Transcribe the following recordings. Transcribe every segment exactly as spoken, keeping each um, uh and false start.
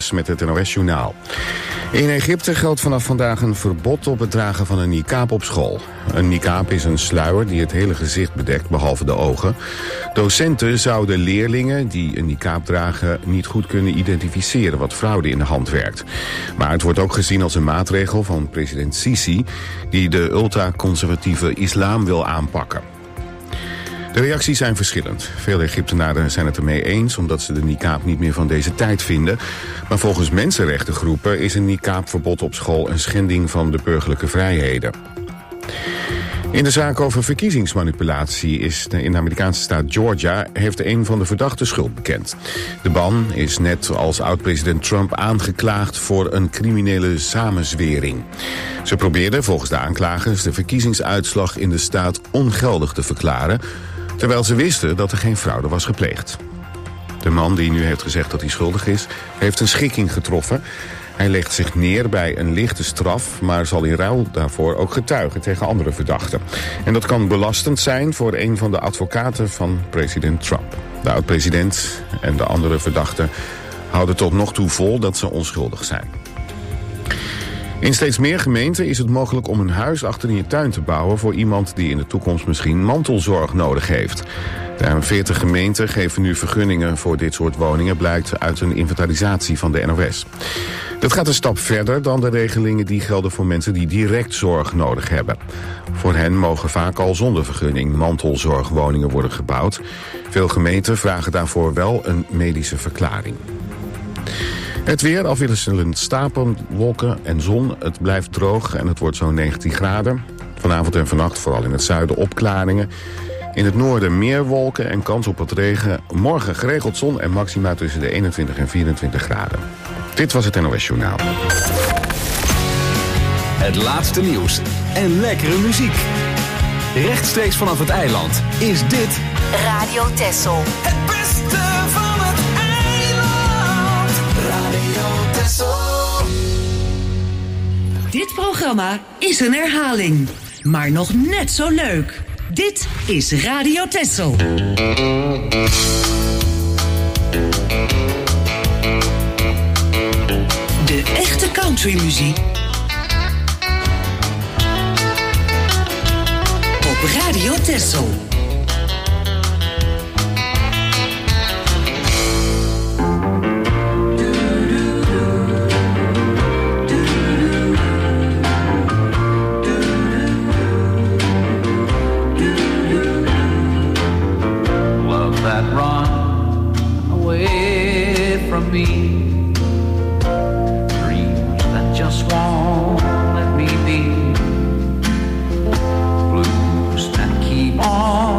Wessels met het N O S-journaal. In Egypte geldt vanaf vandaag een verbod op het dragen van een niqab op school. Een niqab is een sluier die het hele gezicht bedekt, behalve de ogen. Docenten zouden leerlingen die een niqab dragen niet goed kunnen identificeren wat fraude in de hand werkt. Maar het wordt ook gezien als een maatregel van president Sisi, die de ultraconservatieve islam wil aanpakken. De reacties zijn verschillend. Veel Egyptenaren zijn het ermee eens omdat ze de niqab niet meer van deze tijd vinden. Maar volgens mensenrechtengroepen is een niqabverbod op school een schending van de burgerlijke vrijheden. In de zaak over verkiezingsmanipulatie is de, in de Amerikaanse staat Georgia heeft een van de verdachten schuld bekend. De man is net als oud-president Trump aangeklaagd voor een criminele samenzwering. Ze probeerden volgens de aanklagers de verkiezingsuitslag in de staat ongeldig te verklaren, terwijl ze wisten dat er geen fraude was gepleegd. De man die nu heeft gezegd dat hij schuldig is, heeft een schikking getroffen. Hij legt zich neer bij een lichte straf, maar zal in ruil daarvoor ook getuigen tegen andere verdachten. En dat kan belastend zijn voor een van de advocaten van president Trump. De oud-president en de andere verdachten houden tot nog toe vol dat ze onschuldig zijn. In steeds meer gemeenten is het mogelijk om een huis achter in je tuin te bouwen voor iemand die in de toekomst misschien mantelzorg nodig heeft. Ruim veertig gemeenten geven nu vergunningen voor dit soort woningen, blijkt uit een inventarisatie van de N O S. Dat gaat een stap verder dan de regelingen die gelden voor mensen die direct zorg nodig hebben. Voor hen mogen vaak al zonder vergunning mantelzorgwoningen worden gebouwd. Veel gemeenten vragen daarvoor wel een medische verklaring. Het weer, afwisselend stapelwolken en zon. Het blijft droog en het wordt zo'n negentien graden. Vanavond en vannacht vooral in het zuiden opklaringen. In het noorden meer wolken en kans op wat regen. Morgen geregeld zon en maxima tussen de eenentwintig en vierentwintig graden. Dit was het N O S-journaal. Het laatste nieuws en lekkere muziek. Rechtstreeks vanaf het eiland is dit Radio Texel. Het beste van het eiland. Radio Texel. Dit programma is een herhaling, maar nog net zo leuk. Dit is Radio Texel. De echte countrymuziek op Radio Texel. Love that run away from me. Just won't let me be. Blues that keep on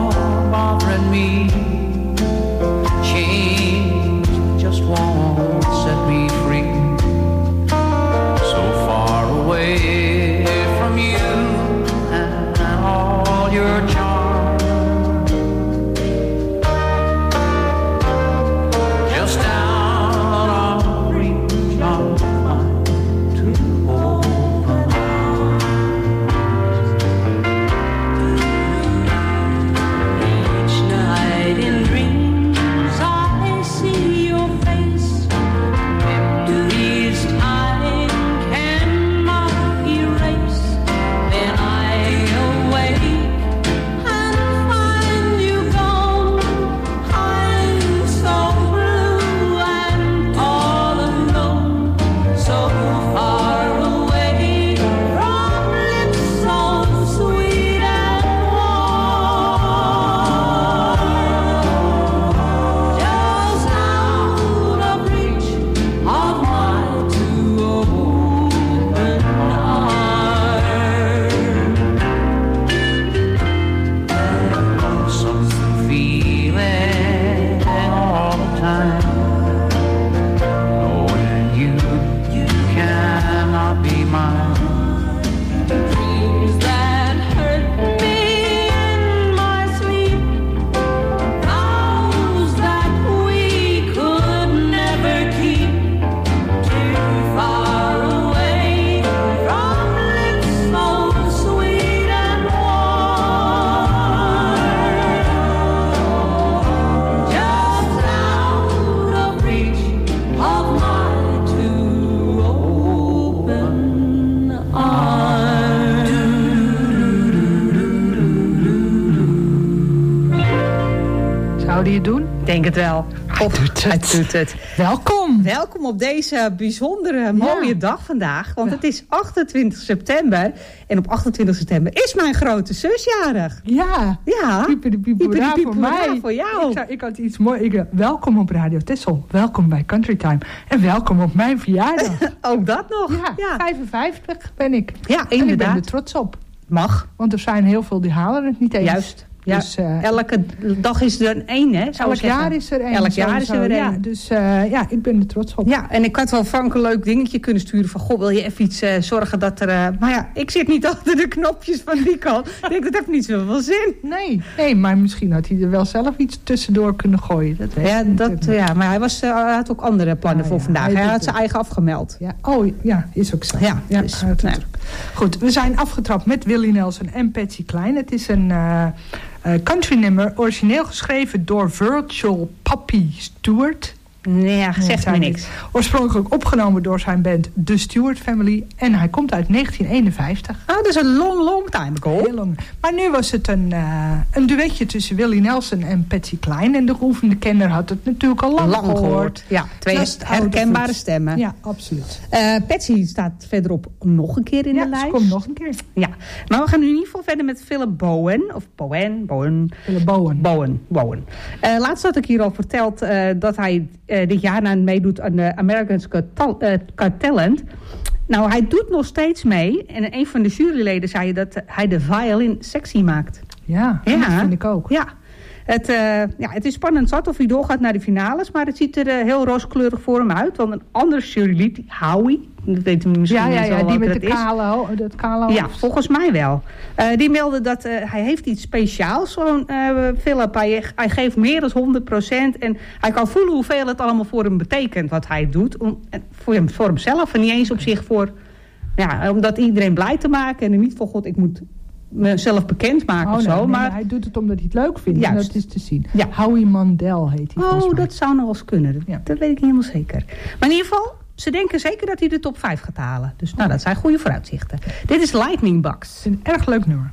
denk het wel. Of, Hij doet het. Hij doet het. Welkom. Welkom op deze bijzondere mooie Ja. dag vandaag. Want Ja. het is achtentwintig september. En op achtentwintig september is mijn grote zus jarig. Ja. Ja. Pieper de Pieper de piepera voor piepera mij. voor jou. Ik, zou, ik had iets moois. Ik, welkom op Radio Tessel. Welkom bij Country Time. En welkom op mijn verjaardag. Ook dat nog. Ja, Ja, vijfenvijftig ben ik. Ja, En ik ben inderdaad. er trots op. Mag. Want er zijn heel veel die halen het niet eens. Juist. Ja. Dus, uh, Elke dag is er één, hè? zou elk ik zeggen. jaar is er één. Elk jaar is sowieso. er Ja, één. dus uh, ja, ik ben er trots op. Ja, en ik had wel Frank een leuk dingetje kunnen sturen van... goh, wil je even iets uh, zorgen dat er... Uh, maar ja, ik zit niet achter de knopjes van die kant. Ik denk, dat heeft niet zoveel zin. Nee, nee, maar misschien had hij er wel zelf iets tussendoor kunnen gooien. Dat weet Ja, ik dat, natuurlijk niet. ja, maar hij, was, uh, hij had ook andere plannen Ah, voor ja, vandaag. hij Hij, doet had zijn het. eigen afgemeld. Ja, oh ja, is ook zo. Ja, ja dus, hij had het nou. druk. Goed, we zijn afgetrapt met Willie Nelson en Patsy Cline. Het is een uh, uh, country nummer, origineel geschreven door Virtual Poppy Stewart. Nee, ja, Nee, zegt zei me niet. niks. Oorspronkelijk opgenomen door zijn band The Stewart Family. En hij komt uit negentien eenenvijftig. Oh, dat is een long, long time ago. Heel lang. Maar nu was het een, uh, een duetje tussen Willie Nelson en Patsy Cline. En de geoefende kenner had het natuurlijk al lang, Lang gehoord. gehoord. Ja, twee Just oude herkenbare voet. stemmen. Ja, absoluut. Uh, Patsy staat verderop nog een keer in Ja, de ze lijst. komt nog een keer. Ja, maar we gaan nu in ieder geval verder met Philip Bowen. Of Bowen, Bowen. Philip Bowen. Bowen, Bowen. Uh, laatst had ik hier al verteld uh, dat hij uh, dit jaar aan meedoet aan de America's Got, Tal- uh, Got Talent. Nou, hij doet nog steeds mee. En een van de juryleden zei dat uh, hij de violin sexy maakt. Ja, Ja. dat vind ik ook. Ja. Het, uh, ja, het is spannend zat of hij doorgaat naar de finales. Maar het ziet er uh, heel rooskleurig voor hem uit. Want een ander jurylid, Howie... Dat weten misschien Ja, ja, mensen ja, al die welke met de dat is. kale, ho- dat kale Ja, hoofd. volgens mij wel. Uh, die meldde dat uh, hij heeft iets speciaals, zo'n uh, Philip. Hij, hij geeft meer dan honderd procent. En hij kan voelen hoeveel het allemaal voor hem betekent wat hij doet. Om, voor, hem, voor hemzelf en niet eens op zich voor... Ja, om dat iedereen blij te maken. En niet van, god, ik moet mezelf bekendmaken Oh, of nee, zo. nee, maar, maar hij doet het omdat hij het leuk vindt. En Juist. dat is te zien. Ja. Howie Mandel heet hij volgens oh, mij. dat zou nog wel eens kunnen. Dat, Ja. dat weet ik niet helemaal zeker. Maar in ieder geval, ze denken zeker dat hij de top vijf gaat halen. Dus nou, dat zijn goede vooruitzichten. Dit is Lightning Bugs. Het is een erg leuk nummer.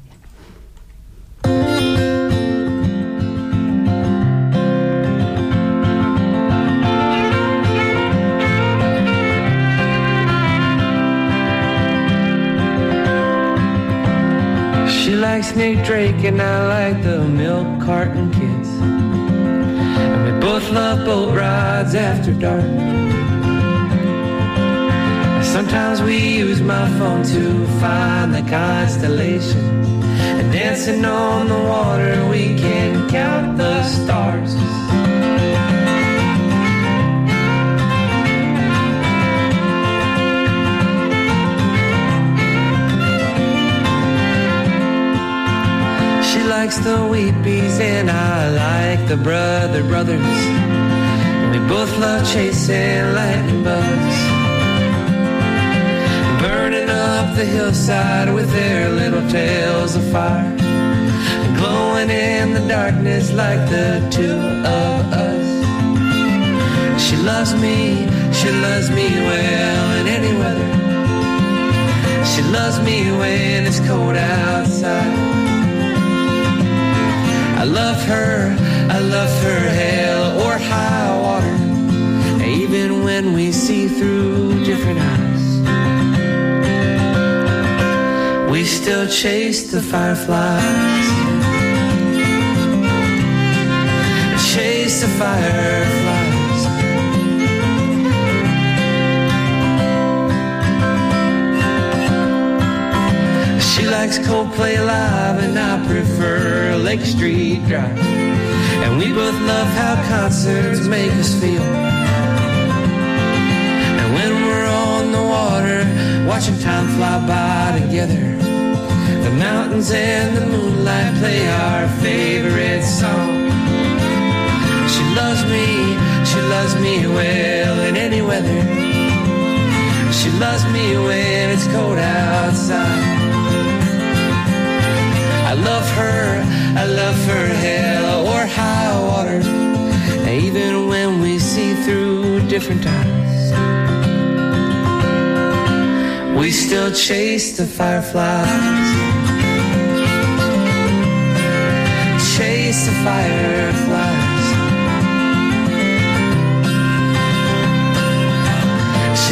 She likes Nick Drake and I like the milk carton kids. And we both love boat rides after dark. Sometimes we use my phone to find the constellations. And dancing on the water we can count the stars. She likes the Weepies and I like the Brother Brothers. We both love chasing lightning bugs, burning up the hillside with their little tails of fire, glowing in the darkness like the two of us. She loves me, she loves me well in any weather. She loves me when it's cold outside. I love her, I love her hell or high water, even when we see through different eyes. We still chase the fireflies, chase the fireflies. She likes Coldplay Live and I prefer Lake Street Drive. And we both love how concerts make us feel. And when we're on the water, watching time fly by together, the mountains and the moonlight play our favorite song. She loves me, she loves me well in any weather. She loves me when it's cold outside. I love her, I love her hell or high water, even when we see through different eyes. We still chase the fireflies, chase the fireflies.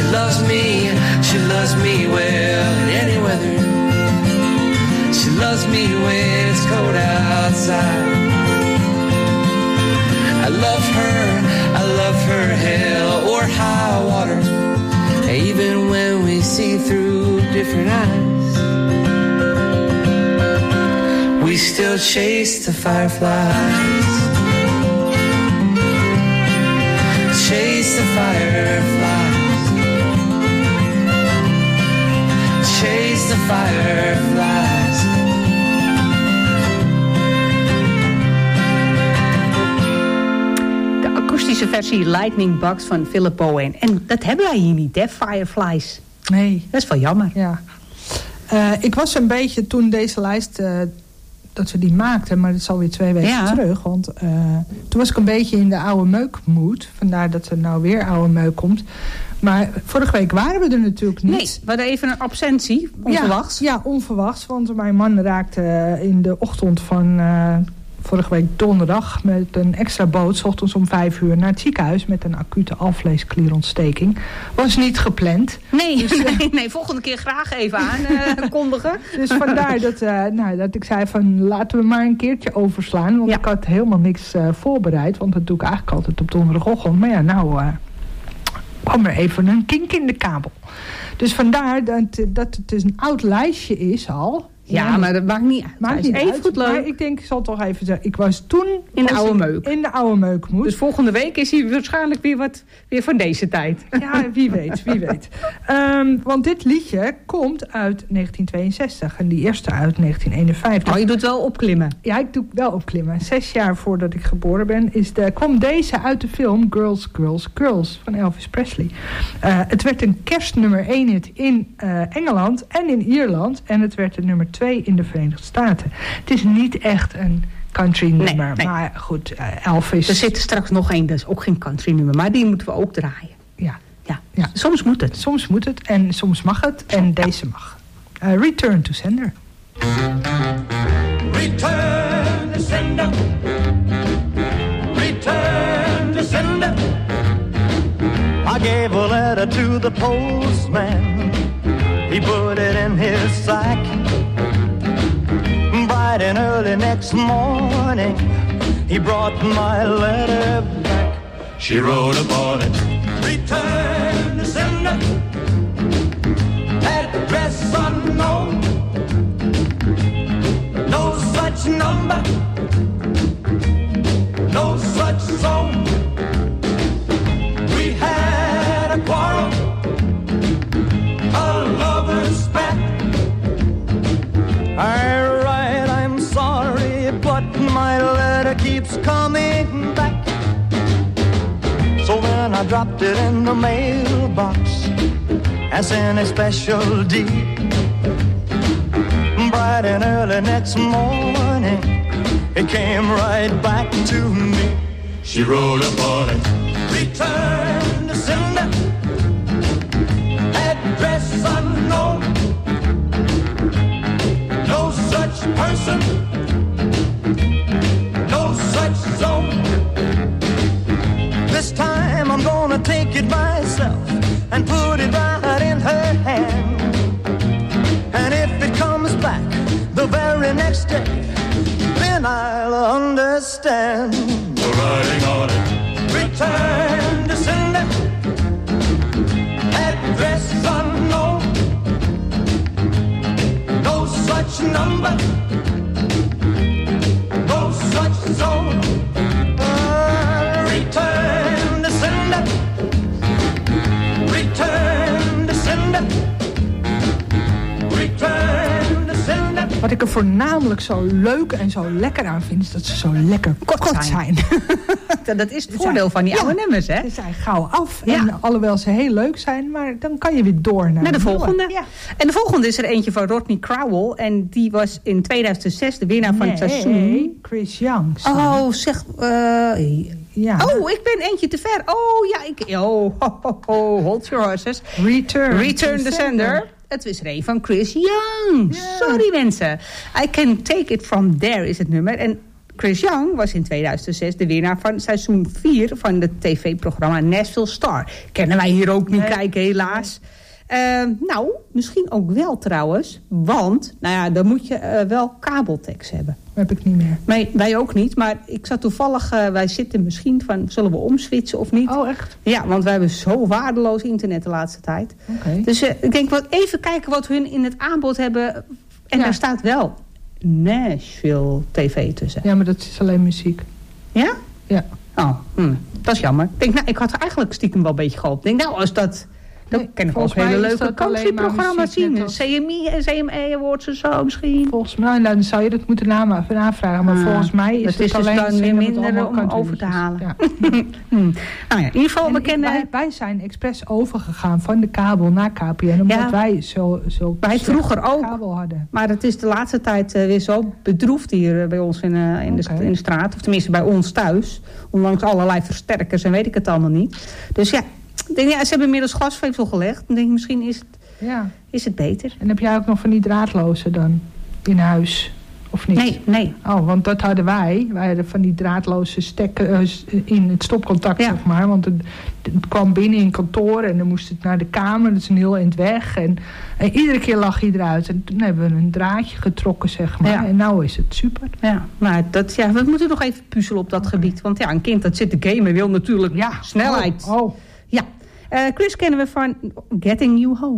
loves me, she loves me well in any weather. She loves me when it's cold outside. I love her, I love her, hell or high water. Even when we see through different eyes, we still chase the fireflies. Chase the fireflies. Chase the fireflies. De akoestische versie Lightning Bugs van Philip Owen. En dat hebben wij hier niet, hè, Fireflies. Nee. Dat is wel jammer. Ja. Uh, ik was een beetje toen deze lijst... Uh, dat we die maakten, maar dat is alweer twee weken ja. terug. Want uh, toen was ik een beetje in de oude meukmoed. Vandaar dat er nou weer oude meuk komt. Maar vorige week waren we er natuurlijk niet. Nee, we hadden even een absentie, onverwachts. Ja, ja, onverwachts. Want mijn man raakte in de ochtend van... Uh, vorige week donderdag met een extra boot... 's ochtends om vijf uur naar het ziekenhuis... met een acute alvleesklierontsteking. Was niet gepland. Nee, dus, uh, nee, nee, volgende keer graag even aankondigen. Uh, dus vandaar dat, uh, nou, dat ik zei van... laten we maar een keertje overslaan. Want ja. ik had helemaal niks uh, voorbereid. Want dat doe ik eigenlijk altijd op donderdagochtend. Maar ja, nou... Uh, kwam er even een kink in de kabel. Dus vandaar dat, dat het dus een oud lijstje is al... Ja, ja, maar dat maakt niet uit. Maakt niet even uit, goed leuk. Maar ik denk, ik zal toch even zeggen... Ik was toen... In de oude meuk. In de oude meukmoed. Dus volgende week is hij waarschijnlijk weer wat weer van deze tijd. Ja, wie weet, wie weet. Um, want dit liedje komt uit negentien tweeënzestig. En die eerste uit negentien eenenvijftig. Oh, je doet wel opklimmen. Ja, ik doe wel opklimmen. Zes jaar voordat ik geboren ben... Is de, kwam deze uit de film Girls, Girls, Girls van Elvis Presley. Uh, het werd een kerstnummer één hit in uh, Engeland en in Ierland. En het werd een nummer twee in de Verenigde Staten. Het is niet echt een country nummer. Nee, nee. Maar goed, uh, Elvis... Er zit er straks nog één, dat is ook geen country nummer. Maar die moeten we ook draaien. Ja. Ja. Ja. Soms moet het. Soms moet het en soms mag het. En ja. Deze mag. Uh, Return to Sender. Return to sender. Return to sender. I gave a letter to the postman. He put it in his sack. Bright and early next morning, he brought my letter back. She wrote upon it, return to sender, address unknown, no such number, no such zone. We had a quarrel, a lover's spat. I write, I'm sorry, but my letter keeps coming back. So then I dropped it in the mailbox and sent a special deed. Bright and early next morning, it came right back to me. She wrote upon it, return to sender, address unknown, no such person, no such zone. This time I'm gonna take it myself and put it right in her hand. And if it comes back the very next day, then I'll understand. The writing on it, return to sender, address unknown, no such number, no such zone. Uh, return to sender, return to sender, return to sender. Wat ik er voornamelijk zo leuk en zo lekker aan vind... is dat ze zo lekker kort, kort zijn. zijn. Dat is het voordeel van die ja, oude nummers, hè? Ze zijn gauw af. Ja. En alhoewel ze heel leuk zijn... maar dan kan je weer door naar, naar de volgende. Ja. En de volgende is er eentje van Rodney Crowell. En die was in tweeduizend zes de winnaar van nee, het seizoen. Chris Young. Oh, zeg... Uh, ja. Oh, ik ben eentje te ver. Oh, ja, ik... Oh, ho, ho, ho, hold your horses. Return, Return the sender. Het is er een van Chris Young. Yeah. Sorry mensen. I Can Take It From There is het nummer. En Chris Young was in tweeduizend zes de winnaar van seizoen vier van het tv-programma Nashville Star. Kennen wij hier ook niet nee. kijken, helaas. Uh, nou, misschien ook wel trouwens. Want, nou ja, dan moet je uh, wel kabeltekst hebben. Dat heb ik niet meer. Nee, wij ook niet. Maar ik zat toevallig, uh, wij zitten misschien van, zullen we omswitchen of niet? Oh, echt? Ja, want wij hebben zo waardeloos internet de laatste tijd. Okay. Dus uh, ik denk, wat, even kijken wat hun in het aanbod hebben. En ja. daar staat wel Nashville T V tussen. Ja, maar dat is alleen muziek. Ja? Ja. Oh, hm, dat is jammer. Ik denk, nou, ik had eigenlijk stiekem wel een beetje gehoopt. Ik denk, nou, als dat... Dan nee, kan ik ook hele leuke countryprogramma's zien. C M I en C M E Awards en zo misschien. Volgens mij, dan zou je dat moeten navragen. Maar ah, volgens mij is het, het is alleen... Het is dus dan weer minder om over te halen. Ja. hmm. Nou ja, in ieder geval, we kennen... Wij, wij zijn expres overgegaan van de kabel naar K P N. Omdat ja. wij zo, zo wij vroeger ook. kabel hadden. Maar het is de laatste tijd uh, weer zo bedroefd hier uh, bij ons in, uh, in, okay. de, in de straat. Of tenminste bij ons thuis. Ondanks allerlei versterkers en weet ik het allemaal niet. Dus ja... Ik denk, ja, ze hebben inmiddels glasvezel gelegd. Dan denk ik, misschien is het, ja. is het beter. En heb jij ook nog van die draadloze dan in huis? Of niet? Nee, nee. Oh, want dat hadden wij. Wij hadden van die draadloze stekken uh, in het stopcontact, ja. zeg maar. Want het, het kwam binnen in kantoor en dan moest het naar de kamer. Dat is een heel eind weg. En, en iedere keer lag hij eruit. En toen hebben we een draadje getrokken, zeg maar. Ja. En nou is het super. Ja, maar dat, ja, we moeten nog even puzzelen op dat okay. gebied. Want ja, een kind dat zit te gamen wil natuurlijk ja. snelheid. Oh, oh. Ja. Uh, Chris kennen we van Getting You Home.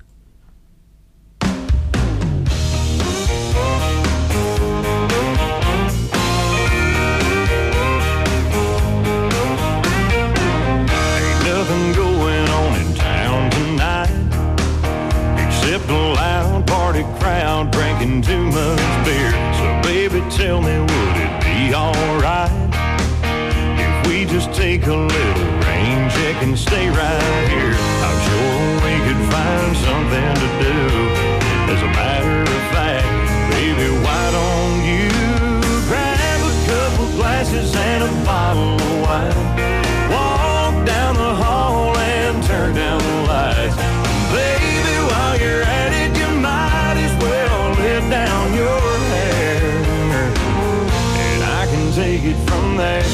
Ain't nothing going on in town tonight except a loud party crowd drinking too much beer. So baby, tell me, would it be alright if we just take a little rain check and stay right here? I'm sure we could find something to do. As a matter of fact, baby, why don't you grab a couple glasses and a bottle of wine, walk down the hall and turn down the lights. Baby, while you're at it, you might as well let down your hair, and I can take it from there.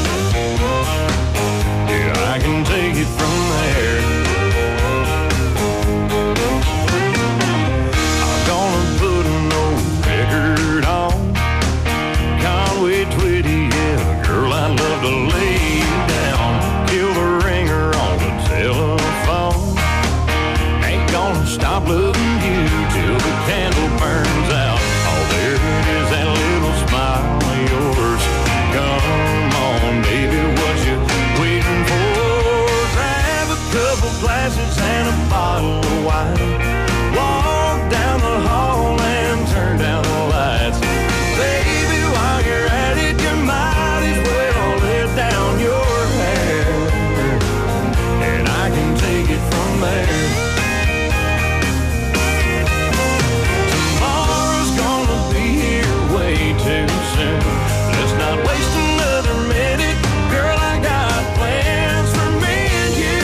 I can take it from there. I'm gonna put an old record on Conway Twitty, yeah, girl, I'd love to lay you down. Kill the ringer on the telephone. Ain't gonna stop loving you till the candle burns out. Oh, there it is, that little smile of yours. Come on, baby, what you waiting for? Couple glasses and a bottle of wine, walk down the hall and turn down the lights. Baby, while you're at it, you might as well let down your hair, and I can take it from there. Tomorrow's gonna be here way too soon. Let's not waste another minute, girl, I got plans for me and you.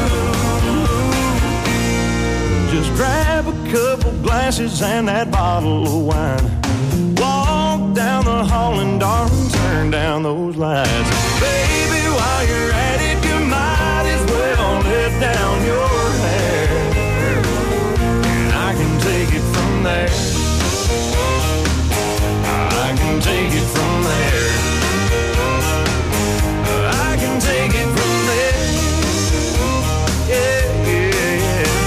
Just grab a couple glasses and that bottle of wine, walk down the hall and darling, turn down those lights. Baby, while you're at it, you might as well let down your hair, and I can take it from there. I can take it from there. I can take it from there. Yeah, yeah,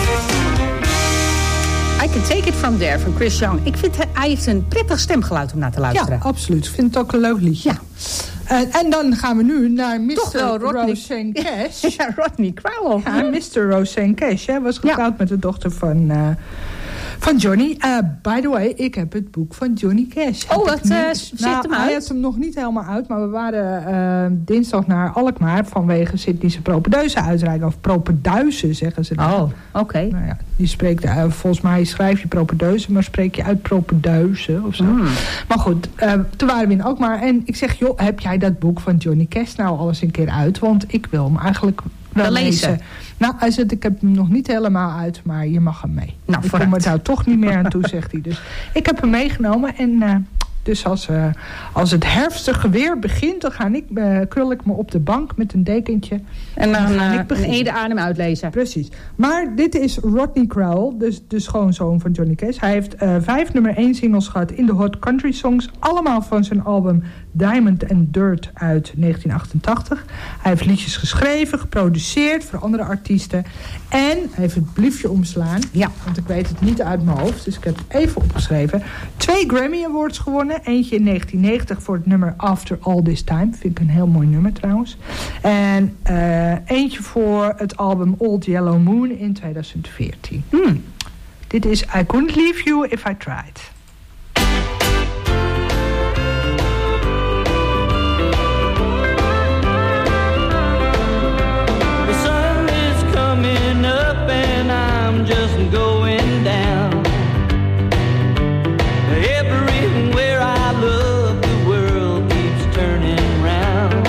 yeah. I Can Take It From There van Chris Young. Ik vind, hij heeft een prettig stemgeluid om naar te luisteren. Ja, absoluut. Ik vind het ook een leuk liedje. Ja. Uh, en dan gaan we nu naar mister Rodney... Roseanne Cash. Ja, Rodney Crowell. Ja, mister Roseanne Cash. Hij was getrouwd ja. met de dochter van... Uh, Van Johnny. Uh, by the way, ik heb het boek van Johnny Cash. Oh, dat uh, zit nou, hem uit? Hij had hem nog niet helemaal uit. Maar we waren uh, dinsdag naar Alkmaar vanwege Sydneyse propedeuse uitreiking. Of propeduise zeggen ze dan. Oh, oké. Okay. Nou ja, die spreekt, uh, volgens mij schrijf je propedeuse, maar spreek je uit propeduise of zo. Mm. Maar goed, uh, toen waren we in Alkmaar. En ik zeg, joh, heb jij dat boek van Johnny Cash nou al eens een keer uit? Want ik wil hem eigenlijk... wel lezen. lezen. Nou, hij zegt, ik heb hem nog niet helemaal uit, maar je mag hem mee. Nou, ik kom er nou toch niet meer aan toe, zegt hij. Dus ik heb hem meegenomen en uh, Dus als, uh, als het herfstige weer begint, dan ga ik, uh, krul ik me op de bank met een dekentje. En dan, dan ga uh, ik beginnen. Ede adem uitlezen. Precies. Maar dit is Rodney Crowell, dus de schoonzoon van Johnny Cash. Hij heeft uh, vijf nummer één singles gehad in de Hot Country Songs. Allemaal van zijn album Diamond and Dirt uit negentien achtentachtig. Hij heeft liedjes geschreven, geproduceerd voor andere artiesten. En hij heeft het briefje omslaan. Ja, want ik weet het niet uit mijn hoofd, dus ik heb het even opgeschreven. Twee Grammy Awards gewonnen. Eentje in negentien negentig voor het nummer After All This Time. Vind ik een heel mooi nummer trouwens. En uh, eentje voor het album Old Yellow Moon in tweeduizend veertien. Hmm. Dit is I Couldn't Leave You If I Tried. The sun is coming up and I'm just going down. Everywhere I look, the world keeps turning round.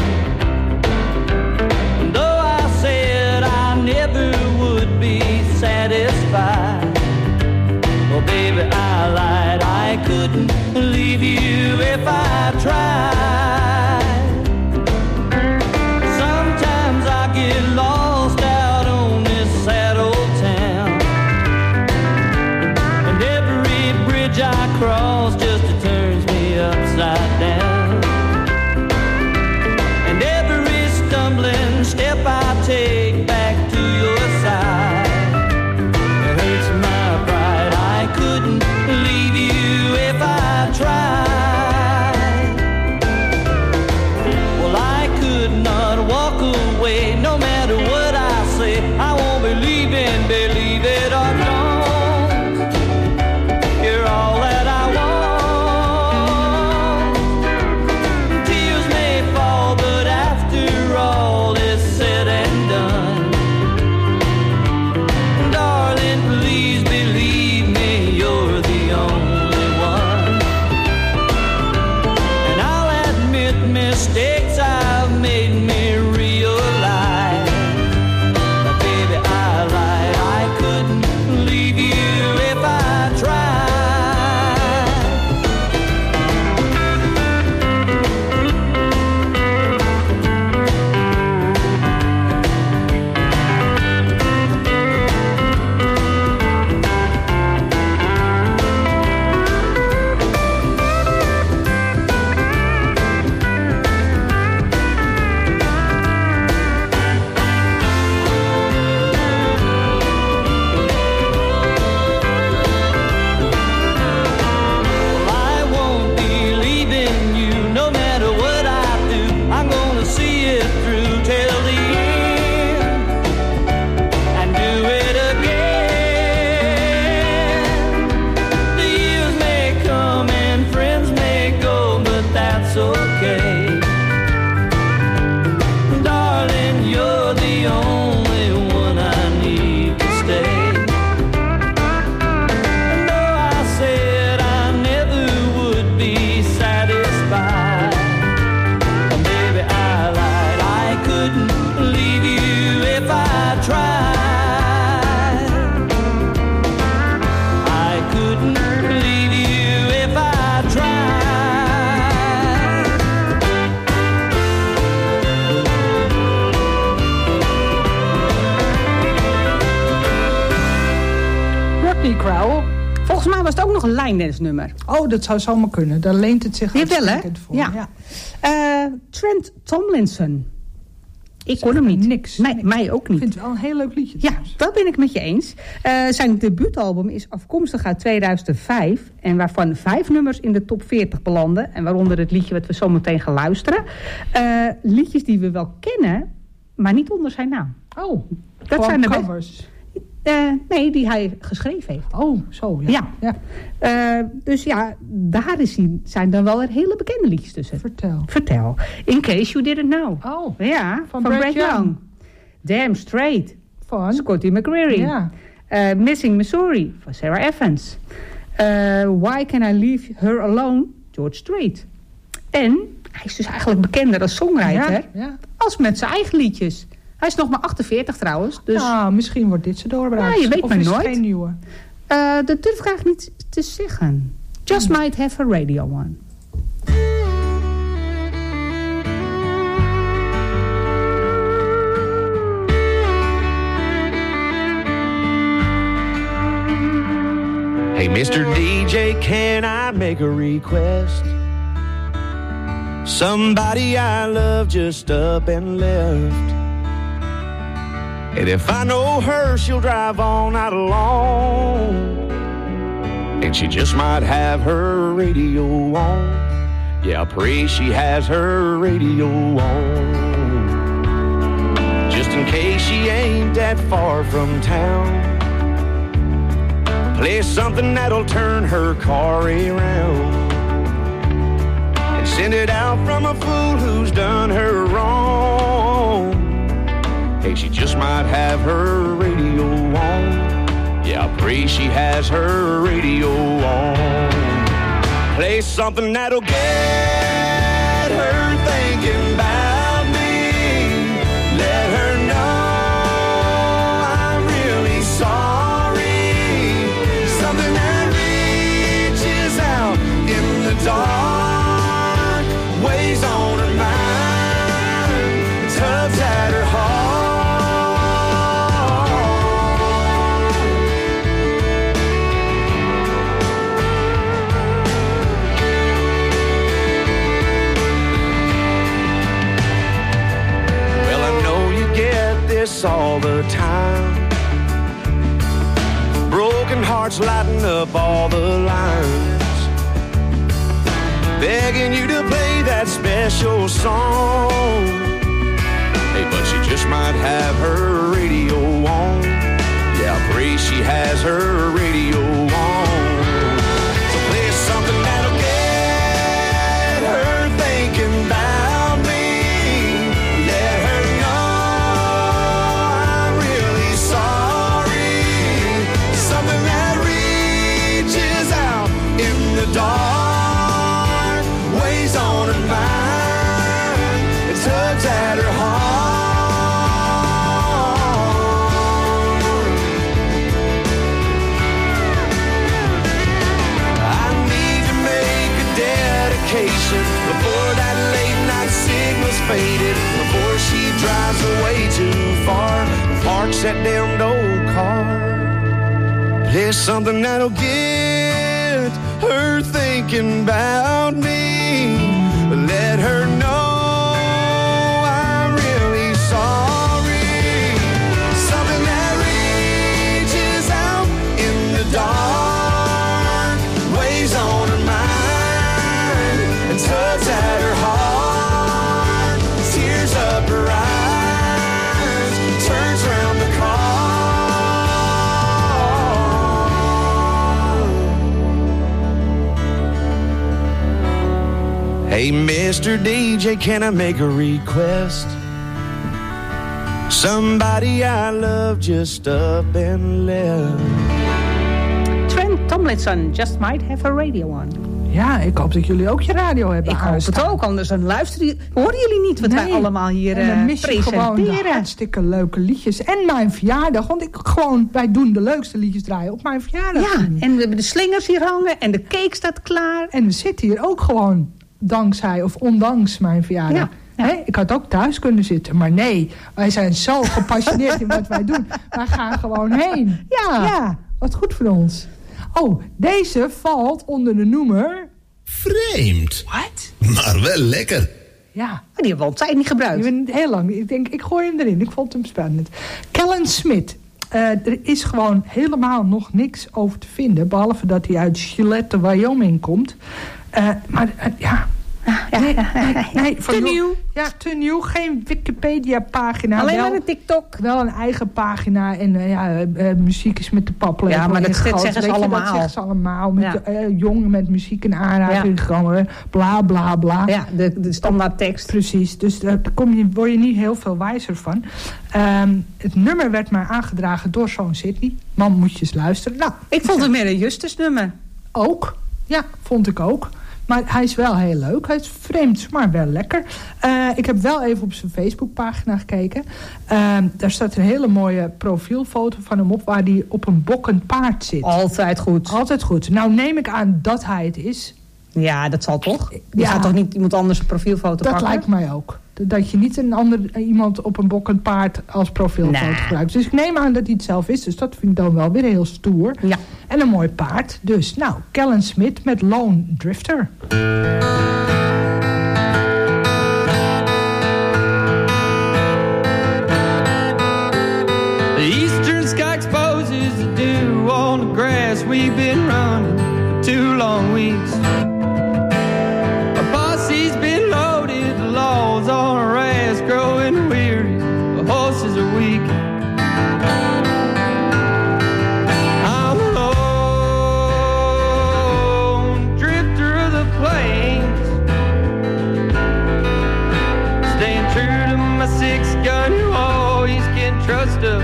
And though I said I never would be satisfied, well, baby, I lied. I couldn't leave you if I tried. Sometimes I get lost out on this sad old town, and every bridge I cross just turns me upside down. And every stumbling step I take back to your side, it hurts my pride. I couldn't leave you if I tried. Well, I could not walk away no matter what I say. I won't believe in, believe it or don't. You're all that I want. Tears may fall, but after all is said and done, darling, please believe me, you're the only one. And I'll admit mistakes I've made me realize, but baby, I lied. I couldn't leave you if I tried. Well, I won't be leaving you no matter what I do. I'm gonna see it through till the end and do it again. The years may come and friends may go, but that's okay. Darling, you're the only one I need to stay. And though I said I never would be satisfied, baby, I lied. I couldn't leave you if I tried. I couldn't leave you if I tried. Rodney Crowell. Volgens mij was het ook nog een lijndance nummer. Oh, dat zou zomaar kunnen. Daar leent het zich Jawel, hè? uitstekend voor. Ja. Ja. Eh, Trent Tomlinson. Ik kon hem niet. Niks. Nee, mij ook Ik niet. vind het wel een heel leuk liedje. Ja, trouwens. dat ben ik met je eens. Uh, zijn debuutalbum is afkomstig uit tweeduizend vijf... en waarvan vijf nummers in de top veertig belanden. En waaronder het liedje wat we zo meteen gaan luisteren. Uh, liedjes die we wel kennen, maar niet onder zijn naam. Oh, Dat gewoon zijn de be- covers. Uh, nee, die hij geschreven heeft. Oh, zo. Ja. Ja. ja. Uh, dus ja, daar is hij, zijn dan wel weer hele bekende liedjes tussen. Vertel. Vertel. In Case You Didn't Know. Oh, Ja, van van, Brad Brad Young. Young. Damn Straight. van... Scotty McCreery. Ja. Uh, Missing Missouri van Sarah Evans. Uh, Why Can I Leave Her Alone? George Strait. En hij is dus eigenlijk bekender als songwriter Ja, ja. als met zijn eigen liedjes. Hij is nog maar achtenveertig trouwens. Dus Nou, misschien wordt dit ze doorbraak. Ja, je weet of maar is het nooit. geen nieuwe? uh, dat durf ik eigenlijk niet te zeggen. Just might have a radio one. Hey, Mister D J, can I make a request? Somebody I love just up and left. And if I know her, she'll drive on out alone. And she just might have her radio on. Yeah, I pray she has her radio on. Just in case she ain't that far from town. Play something that'll turn her car around. And send it out from a fool who's done her wrong. Hey, she just might have her radio on. Yeah, I pray she has her radio on. Play something that'll get her thinking about me. Let her know I'm really sorry. Something that reaches out in the dark, weighs on her mind, tugs at her heart. All the time, broken hearts lighting up all the lines, begging you to play that special song. Hey, but she just might have her radio on. Yeah, I pray she has her radio on. So play something that'll get her thinking about me. Let her know I'm really sorry. Something that reaches out in the dark, weighs on her mind, it tugs at her heart. Before that late night signal's faded, before she drives away too far and parks that damned old car. There's something that'll get her thinking about me. Let her know I'm really sorry. Something that reaches out in the dark, weighs on her mind, tugs at her heart, tears up her eyes, turns around the car. Hey, Mister D J, can I make a request? Somebody I love just up and left. Trent Tomlinson, just might have a radio on. Ja, ik hoop dat jullie ook je radio hebben Ik hoop het ook, anders dan luisteren jullie. Horen jullie niet wat nee. wij allemaal hier uh, en dan mis je presenteren? Gewoon de hartstikke leuke liedjes. En mijn verjaardag, want ik gewoon, wij doen de leukste liedjes draaien op mijn verjaardag. Ja, en we hebben de slingers hier hangen en de cake staat klaar. En we zitten hier ook gewoon dankzij of ondanks mijn verjaardag. Ja. Ja. Hey, ik had ook thuis kunnen zitten, maar nee, wij zijn zo gepassioneerd in wat wij doen. Wij gaan gewoon heen. Ja, ja, wat goed voor ons. Oh, deze valt onder de noemer... Vreemd. Wat? Maar wel lekker. Ja. Maar die hebben we al tijd niet gebruikt. Die hebben heel lang. Ik denk, ik gooi hem erin. Ik vond hem spannend. Kellen Smith. Uh, er is gewoon helemaal nog niks over te vinden. Behalve dat hij uit Gillette, Wyoming komt. Uh, maar uh, ja... Ja, nee, ja, ja, ja. nee, te nieuw. Ja, te nieuw. Geen Wikipedia-pagina. Alleen wel, maar een TikTok. Wel een eigen pagina. En uh, ja, uh, muziek is met de paplepel. Ja, maar dat, dat zeggen ze allemaal. Dat zeggen ze allemaal. Met ja. uh, jong met muziek in aanraking gekomen. Bla, bla, bla. Ja, de, de standaard tekst. Precies. Dus daar kom je, word je niet heel veel wijzer van. Um, het nummer werd mij aangedragen door zo'n Sydney. Man, moet je eens luisteren. Nou, ik vond het meer een Justus nummer. Ook. Ja, vond ik ook. Maar hij is wel heel leuk. Hij is vreemd, maar wel lekker. Uh, ik heb wel even op zijn Facebookpagina gekeken. Uh, daar staat een hele mooie profielfoto van hem op... waar hij op een bokkend paard zit. Altijd goed. Altijd goed. Nou neem ik aan dat hij het is. Ja, dat zal toch? Je ja, gaat toch niet iemand anders een profielfoto dat pakken? Dat lijkt mij ook. Dat je niet een ander iemand op een bokkend paard als profielfoto Nee. gebruikt. Dus ik neem aan dat hij het zelf is. Dus dat vind ik dan wel weer heel stoer. Ja. En een mooi paard. Dus nou, Kellen Smith met Lone Drifter. The eastern sky exposes the dew on the grass. We've been running for two long weeks. Our posse's been loaded, the law's on our ass, growing weary, the horses are weak. I'm a lone drifter of the plains, staying true to my six gun, you always can trust us.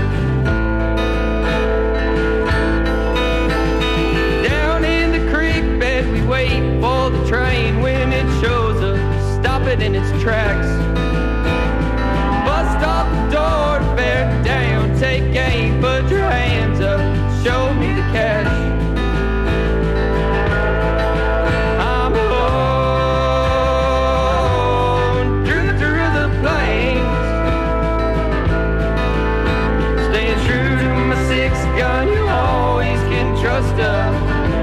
Wait for the train when it shows up, stop it in its tracks. Bust off the door, bear down, take aim, put your hands up, show me the cash. I'm alone, drifter of the plains, staying true to my six gun, you always can trust us.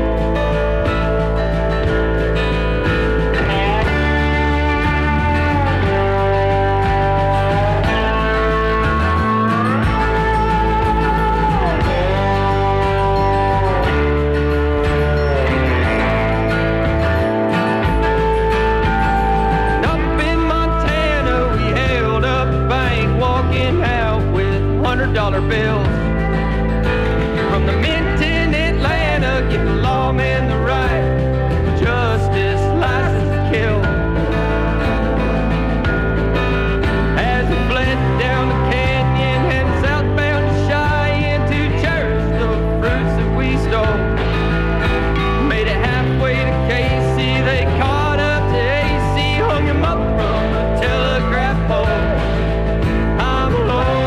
Dollar bills from the mint in Atlanta, give the lawman the right, justice, license to kill. As we fled down the canyon and southbound to Cheyenne to church, the fruits that we stole made it halfway to K C. They caught up to A C, hung him up from the telegraph pole. I'm alone,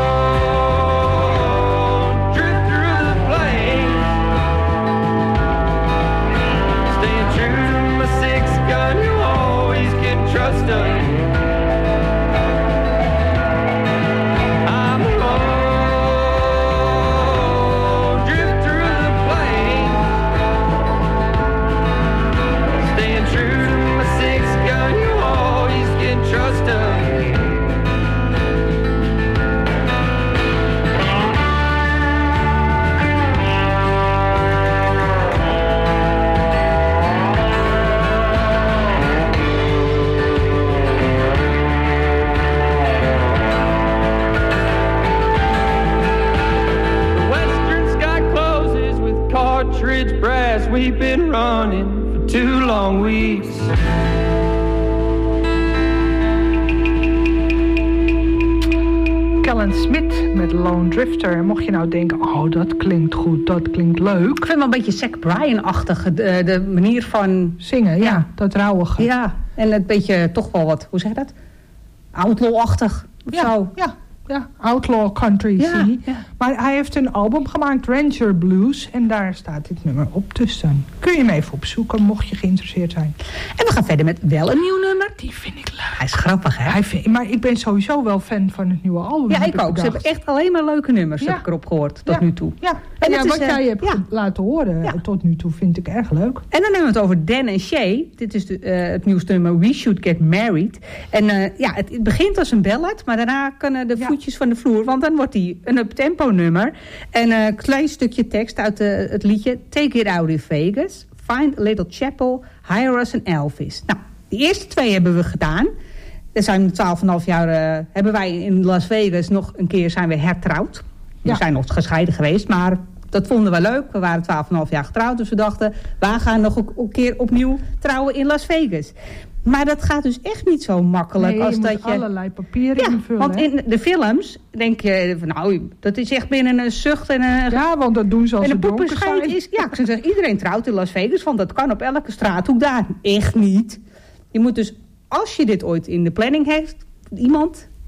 trust us. I'm alone, drifter of the plains, staying true to my six gun, you always can trust us. Cartridge brass, we've been running for two long weeks. Kellen Smith met Lone Drifter. En mocht je nou denken, oh, dat klinkt goed, dat klinkt leuk. Ik vind wel een beetje Zac Bryan-achtig, de, de manier van zingen, ja, ja, dat rauwige. Ja, en het beetje toch wel wat, hoe zeg je dat? Outlaw-achtig, of ja, zo. Ja, ja, outlaw country, ja, zie. Ja. Maar hij heeft een album gemaakt, Ranger Blues. En daar staat dit nummer op. Dus dan kun je hem even opzoeken, mocht je geïnteresseerd zijn. En we gaan verder met wel een nieuw nummer. Die vind ik leuk. Hij is grappig, hè? Hij vind, maar ik ben sowieso wel fan van het nieuwe album. Ja, ik, ik ook. Ze hebben echt alleen maar leuke nummers, ja. heb ik erop gehoord, tot ja. nu toe. Ja, en ja, is, wat uh, jij hebt ja. laten horen ja. tot nu toe vind ik erg leuk. En dan hebben we het over Dan en Shay. Dit is de, uh, het nieuwste nummer We Should Get Married. En uh, ja, het, het begint als een ballad, maar daarna kunnen de ja. voetjes van de vloer, want dan wordt die een up-tempo nummer. En een uh, klein stukje tekst uit uh, het liedje Take It Out in Vegas, Find a Little Chapel, Hire Us an Elvis. Nou, de eerste twee hebben we gedaan. Er zijn twaalf en een half jaar uh, hebben wij in Las Vegas nog een keer zijn we hertrouwd. We ja. zijn nog gescheiden geweest, maar dat vonden we leuk. We waren twaalf en een half jaar getrouwd, dus we dachten, we gaan nog een, een keer opnieuw trouwen in Las Vegas. Maar dat gaat dus echt niet zo makkelijk. Nee, als je dat moet je allerlei papieren ja, invullen. Want in de films denk je, van, nou, dat is echt binnen een zucht en een... Ja, want dat doen ze als ze dronken zijn. Is, ja, ik zou zeggen, iedereen trouwt in Las Vegas, want dat kan op elke straathoek daar. Echt niet. Je moet dus, als je dit ooit in de planning heeft, iemand,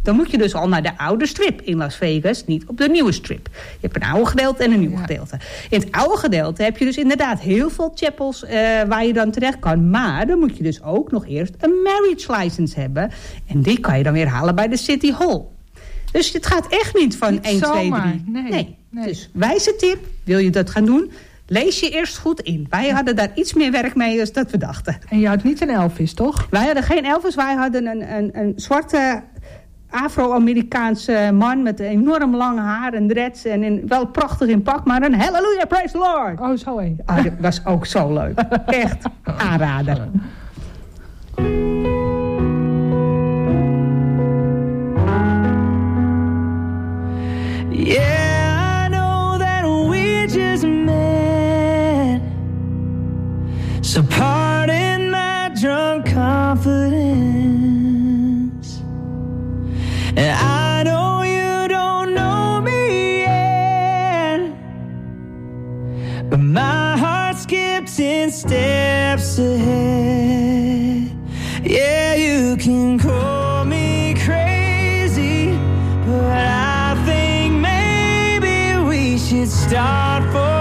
dan moet je dus al naar de oude strip in Las Vegas, niet op de nieuwe strip. Je hebt een oude gedeelte en een nieuw ja. gedeelte. In het oude gedeelte heb je dus inderdaad heel veel chapels uh, waar je dan terecht kan. Maar dan moet je dus ook nog eerst een marriage license hebben. En die kan je dan weer halen bij de City Hall. Dus het gaat echt niet van niet één, twee, drie. Nee, nee. nee. Dus wijze tip, wil je dat gaan doen? Lees je eerst goed in. Wij hadden daar iets meer werk mee dan dat we dachten. En je had niet een Elvis, toch? Wij hadden geen Elvis. Wij hadden een, een, een zwarte Afro-Amerikaanse man met enorm lang haar en dreads. En in, wel prachtig in pak, maar een hallelujah, praise the Lord. Oh, zo heen. Ah, dat was ook zo leuk. Echt aanrader. Yeah. So pardon my drunk confidence. And I know you don't know me yet, but my heart skips in steps ahead. Yeah, you can call me crazy, but I think maybe we should start for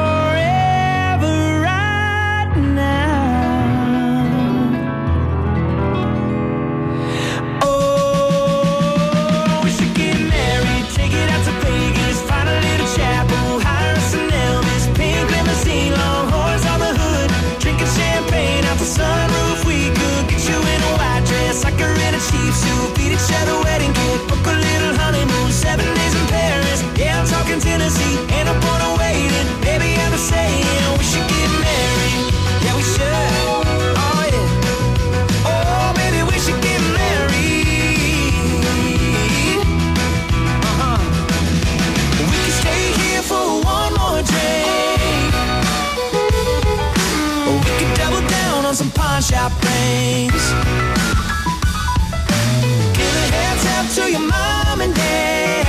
Tennessee, ain't no point of waiting. Baby, I'm saying we should get married. Yeah, we should. Oh, yeah. Oh, baby, we should get married. Uh-huh. We can stay here for one more drink. Or we can double down on some pawn shop rings. Give a heads up to your mom and dad.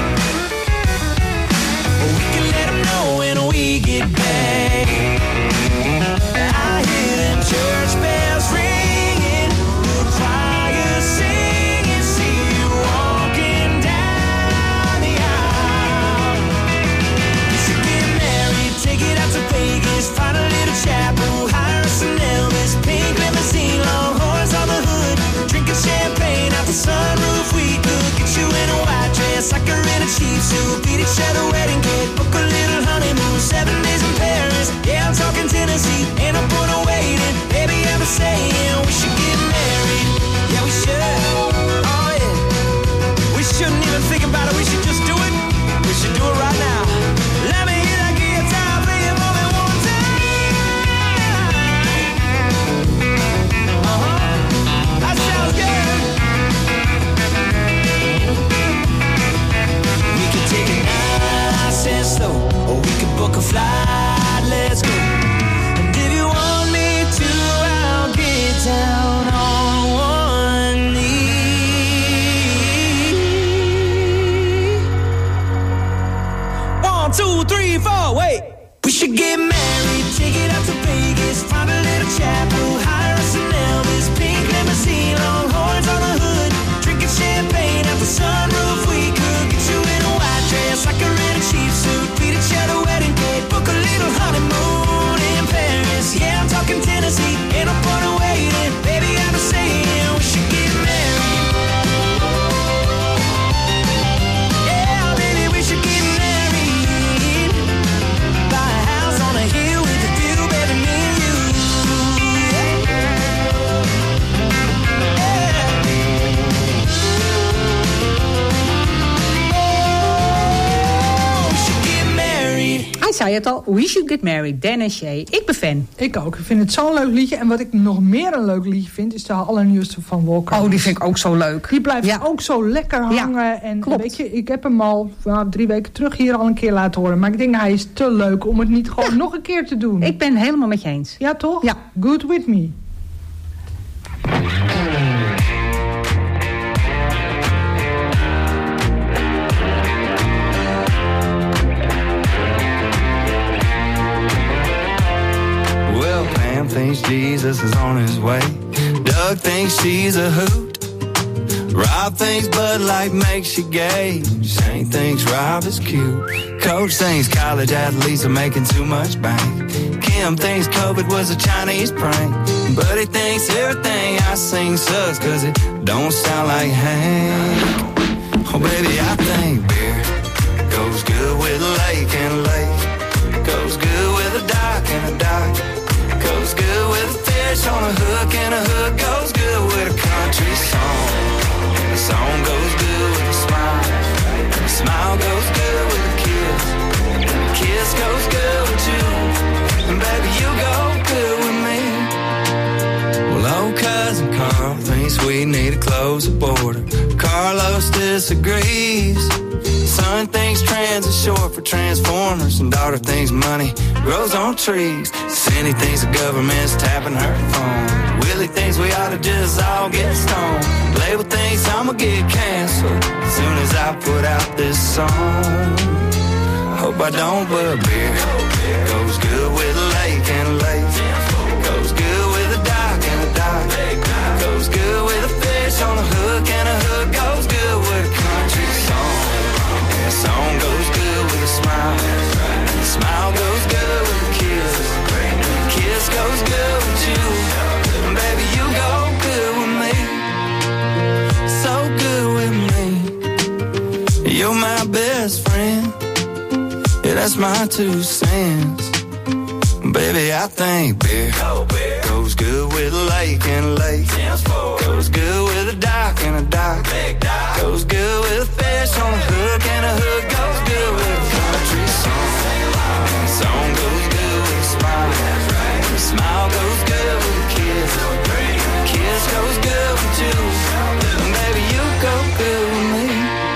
When we get back, I hear them church bells ringing, the choir singing, see you walking down the aisle. We should get married, take it out to Vegas, find a little chapel, hire us an Elvis, pink limousine, long horns on the hood, drinking champagne out the sunroof. We could get you in a white dress, like her in a cheap suit, beat each other wedding cake, book a little honeymoon, seven days in Paris. Yeah, I'm talking Tennessee, ain't no point of waiting. Baby, I'm saying we should get married. Yeah, we should. Oh yeah. We shouldn't even think about it. We should just do it. We should do it right now. Let me hear that guitar playing for me one time. Uh huh. That sounds good. We could take it nice and slow. Or we could book a flight, let's go. And if you want me to, I'll get down on one knee. One, two, three, four, wait. We should get married, take it out to Vegas, find a little chapel, hire us an Elvis, pink limousine, long horns on the hood, drinking champagne out the sunroof. We could get you in a white dress, like a red cheap suit, beat each other wedding cake, book a little honeymoon in Paris. Yeah, I'm talking Tennessee, ain't no point of waiting. Baby, I'm just saying we should get married. Yeah, baby, we should get married. Buy a house on a hill with a view, baby, me and you. Yeah. Hij zei het al, We Should Get Married, Dan en Shay. Ik ben fan. Ik ook. Ik vind het zo'n leuk liedje. En wat ik nog meer een leuk liedje vind, is de allernieuwste van Walker. Oh, die vind ik ook zo leuk. Die blijft ja. ook zo lekker hangen. Ja, en klopt. Weet je, ik heb hem al nou, drie weken terug hier al een keer laten horen. Maar ik denk, hij is te leuk om het niet gewoon ja. nog een keer te doen. Ik ben helemaal met je eens. Ja, toch? Ja. Good With Me. Pam thinks Jesus is on his way. Doug thinks she's a hoot. Rob thinks Bud Light makes you gay. Shane thinks Rob is cute. Coach thinks college athletes are making too much bank. Kim thinks COVID was a Chinese prank. Buddy thinks everything I sing sucks, cause it don't sound like Hank. Oh baby, I think beer goes good with a lake and a lake. Goes good with a dock and a dock. Goes good with a fish on a hook and a hook. Goes good with a country song. And a song goes good with a smile. And a smile goes good with a kiss. And a kiss goes good with you. And baby, you go good with me. Well, old cousin Carl thinks we need to close the border. Carlos disagrees. Son thinks trans is short for transformers. And daughter thinks money grows on trees. Cindy thinks the government's tapping her phone. Willie thinks we ought to just all get stoned. Label thinks I'ma get canceled as soon as I put out this song. Hope I don't, but beer goes good with a lake and a lake. Goes good with a dock and a dock. Goes good with a fish on a hook and a hook. Goes good with a country song. And a song goes good with a smile. And a smile goes good with a kiss. And a kiss goes good with you. And baby, you go good with me. So good with me. You're my best friend. Yeah, that's my two cents. Baby, I think beer goes good with a lake and a lake. Goes good with a dock and a dock. Goes good with a fish on a hook and a hook. Goes good with a country song. And a song goes good with a smile. And a smile goes good with a kiss. And a kiss goes good with you. And baby, you go good with me.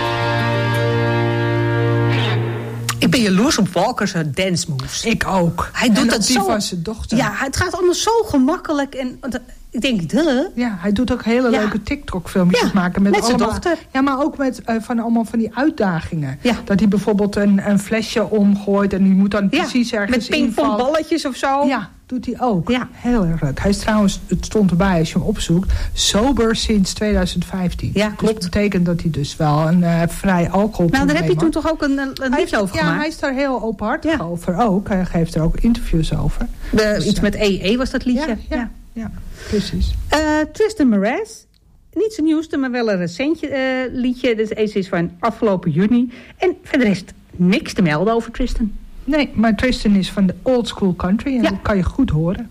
Ik ben jaloers op Walker's dance moves. Ik ook. Hij doet en dat die zo. van zijn dochter. Ja, het gaat allemaal zo gemakkelijk. En ik denk, duh. Ja, hij doet ook hele Ja. leuke TikTok-filmpjes Ja, maken. Met, met zijn allemaal, dochter. Ja, maar ook met uh, van allemaal van die uitdagingen. Ja. Dat hij bijvoorbeeld een, een flesje omgooit en die moet dan Ja, precies ergens met pingpongballetjes of zo. Ja, doet hij ook. Ja. Heel erg leuk. Hij is trouwens, het stond erbij als je hem opzoekt, sober sinds twintig vijftien. Ja, Dus klopt. dat betekent dat hij dus wel een uh, vrij alcohol. Nou, daar heb je toen toch ook een, een liedje over ja, gemaakt? hij is daar heel openhartig Ja. over ook. Hij geeft er ook interviews over. De, Dus, iets uh, met E E was dat liedje. Ja, ja, ja. ja precies. Uh, Tristan Mraz. Niet zijn nieuwste, maar wel een recentje uh, liedje. Dus deze is van afgelopen juni. En verder is niks te melden over Tristan. Nee, maar Tristan is van de old school country. En Ja. dat kan je goed horen.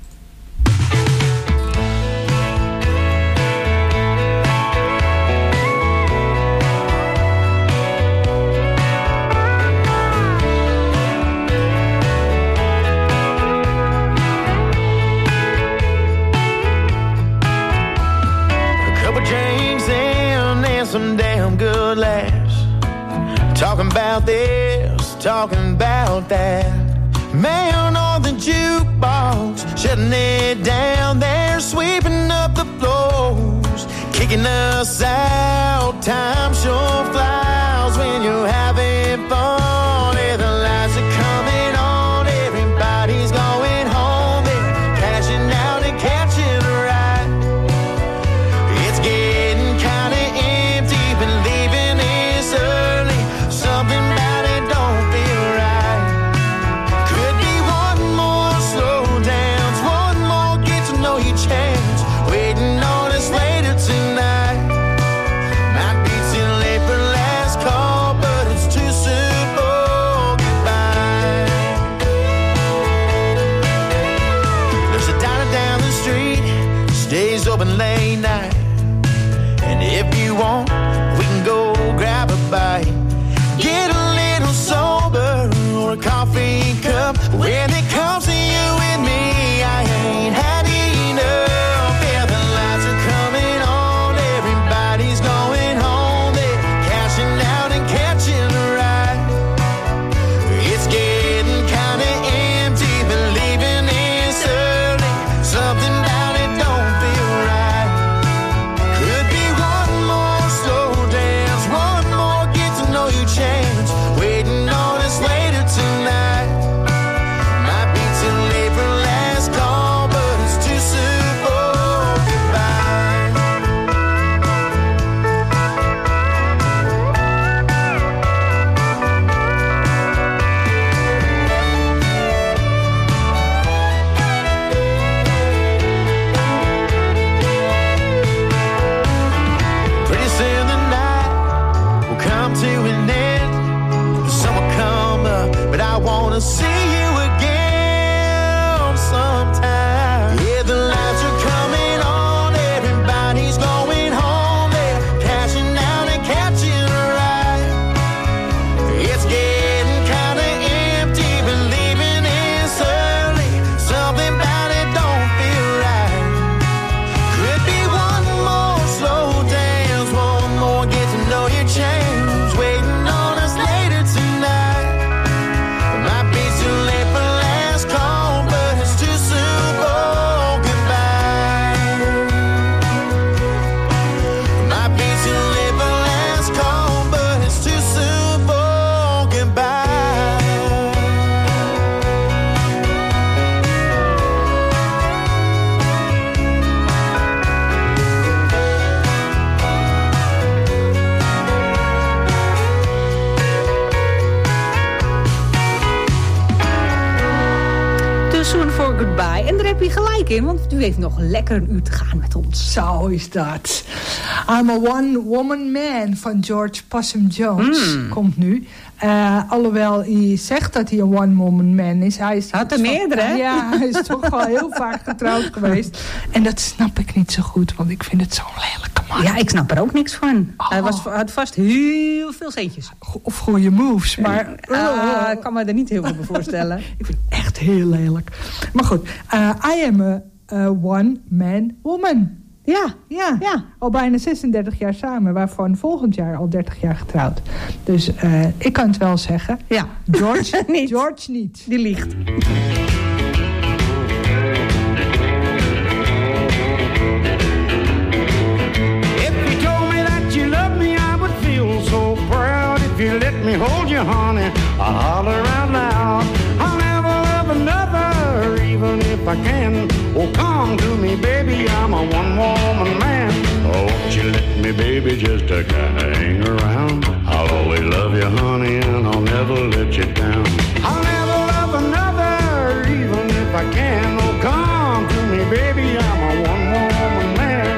Some damn good laughs. Talking about this, talking about that. Man on the jukebox, shutting it down. They're sweeping up the floors, kicking us out. Time sure flies when you're having fun. Yeah, the lights are coming on, everybody's going home. They're cashing out and catching a ride. It's getting kinda leaving is early. Something about it don't feel right. Could be one more slow dance, one more get to know you chance, waiting on us later tonight. Might be too late for last call, but it's too soon for goodbye. There's a diner down the street, stays open late night, and if you want, we can go grab a bite, get a little sober, or a coffee cup. When it comes to you and me, I ain't had enough. Yeah, the lights are coming on, everybody's going home. They're cashing out and catching a ride. It's getting kinda empty, but leaving is early. Something about it don't feel right. Could be one more slow dance, one more get to know you chance, waiting on us later tonight. Might be too see you again sometime. Yeah, the lights are coming on, everybody's going home. They're cashing out and catching a ride. It's getting kinda empty, but leaving is early. Something about it don't feel right. Could be one more slow dance, one more get to know your change, waiting on us later tonight. It might be too late for last call, but it's too soon for goodbye. It might be too late for last call, but it's too soon for goodbye. Too soon for goodbye. En daar heb je gelijk in, want u heeft nog lekker een uur te gaan met ons. Zo is dat. I'm a one-woman man van George Possum Jones Mm. komt nu. Uh, alhoewel hij zegt dat hij een one-woman man is. Hij is Had er meerdere, hè? Ja, hij is toch wel heel vaak getrouwd geweest. En dat snap ik niet zo goed, want ik vind het zo'n lelijke man. Ja, ik snap er ook niks van. Hij was, had vast heel veel centjes. Of goede moves, maar... Ah, ik kan me er niet heel veel bij voorstellen. Ik vind het echt heel lelijk. Maar goed, uh, I am a, a one-man woman. Ja, ja, ja. Al bijna zesendertig jaar samen, waarvan volgend jaar al dertig jaar getrouwd. Dus uh, ik kan het wel zeggen. Ja. George niet. George niet. Die liegt. If you told me that you love me, I would feel so proud. If you let me hold you, honey, I'll holler out loud. I'll never love another, even if I can. Oh, come to me, baby, I'm a one-woman man. Oh, won't you let me, baby, just to kinda hang around? I'll always love you, honey, and I'll never let you down. I'll never love another, even if I can. Oh, come to me, baby, I'm a one-woman man.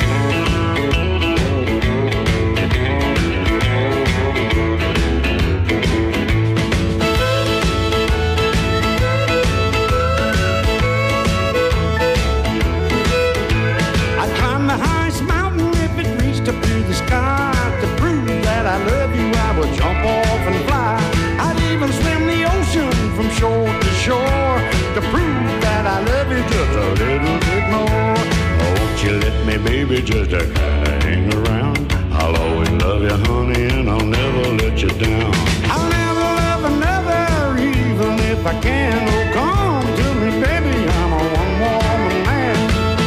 I'd climb the highest mountain if it reached up to the sky. To prove that I love you, I would jump off and fly. I'd even swim the ocean from shore to shore. To prove that I love you just a little bit more. Oh, won't you let me, baby, just a kinda hang around? I'll always love you, honey, and I'll never let you down. I'll never love another, even if I can. Oh, come to me, baby, I'm a one-woman man.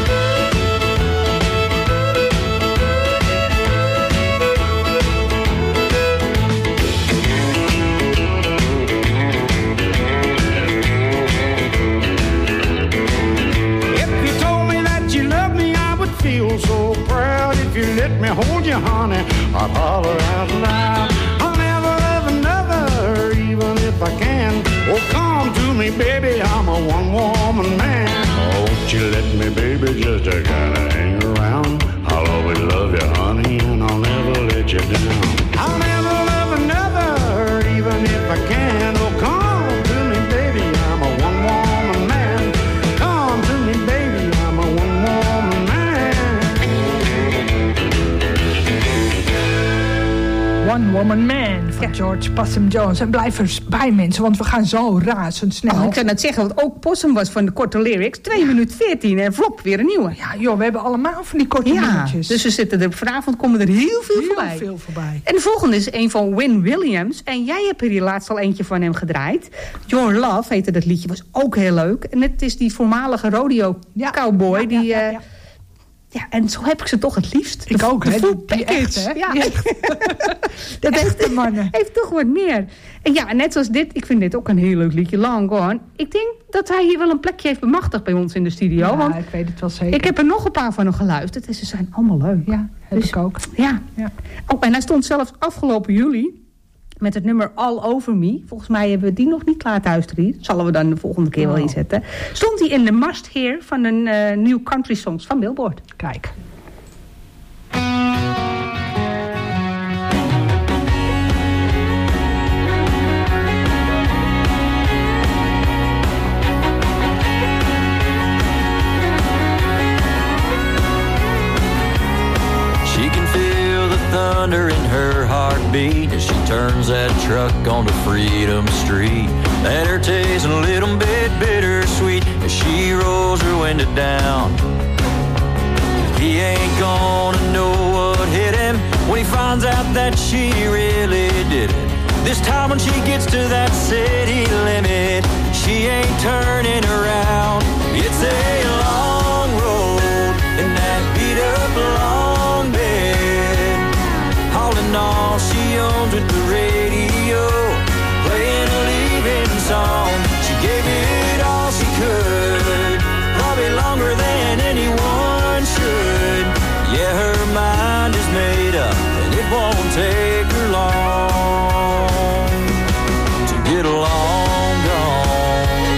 Feel so proud if you let me hold you, honey. I'll holler out loud. I'll never love another, even if I can. Oh, come to me, baby, I'm a one-woman man. Oh, won't you let me, baby, just to kinda hang around? I'll always love you, honey, and I'll never let you down. I'll never love another, even if I can. Oh, come to me, baby, I'm a one-woman man. Come to me, baby, I'm a one-woman man. One Woman Man van George Possum Jones. En blijf er bij, mensen, want we gaan zo razendsnel. Oh, ik zou net zeggen, want ook Possum was van de korte lyrics. twee minuten veertien en vlop, weer een nieuwe. Ja, joh, we hebben allemaal van die korte ja, liedjes. Dus we zitten er vanavond, komen er heel veel heel voorbij. Heel veel voorbij. En de volgende is een van Win Williams. En jij hebt er hier laatst al eentje van hem gedraaid. Your Love heette dat liedje, was ook heel leuk. En het is die voormalige rodeo cowboy. Ja, die, ja, ja, uh, ja. Ja, en zo heb ik ze toch het liefst. Ik de, ook, de hè? full Die package. echt, hè? Ja. Die echt. Dat heeft, Echte mannen. heeft toch wat meer. En ja, net zoals dit, ik vind dit ook een heel leuk liedje, Long Gone. Ik denk dat hij hier wel een plekje heeft bemachtigd bij ons in de studio. Ja, want ik weet het wel zeker. ik heb er nog een paar van hem geluisterd en ze zijn allemaal leuk. Ja, heb Dus, ik ook. Ja. ja. Oh, en hij stond zelfs afgelopen juli met het nummer All Over Me. Volgens mij hebben we die nog niet klaar thuis hier. Zullen we dan de volgende keer oh. wel inzetten. Stond hij in de Must Hear van een uh, nieuw country songs van Billboard. Kijk. thunder in her heartbeat as she turns that truck onto Freedom Street. Let her taste a little bit bittersweet as she rolls her window down. He ain't gonna know what hit him when he finds out that she really did it. This time when she gets to that city limit, she ain't turning around. It's a long road in that beat-up long bed. All in all, she owns with the radio, playing a leaving song. She gave it all she could, probably longer than anyone should. Yeah, her mind is made up, and it won't take her long to get long gone.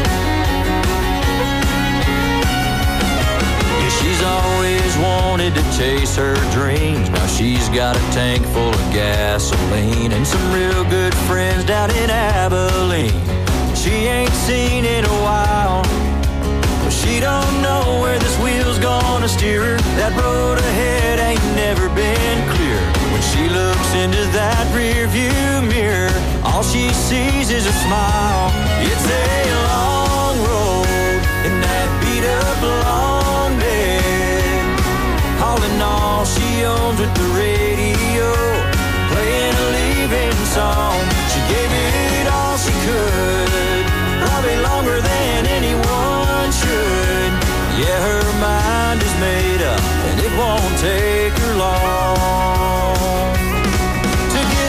Yeah, she's always wanted to chase her dreams. Now she's got a tank full of gasoline and some real good friends down in Abilene she ain't seen in a while. She don't know where this wheel's gonna steer her. That road ahead ain't never been clear. When she looks into that rear view mirror, all she sees is a smile. It's a long road in that beat-up long bed. All in all, she owns with the radio, playing a leaving song. She gave it all she could, probably longer than anyone should. Yeah, her mind is made up, and it won't take her long to get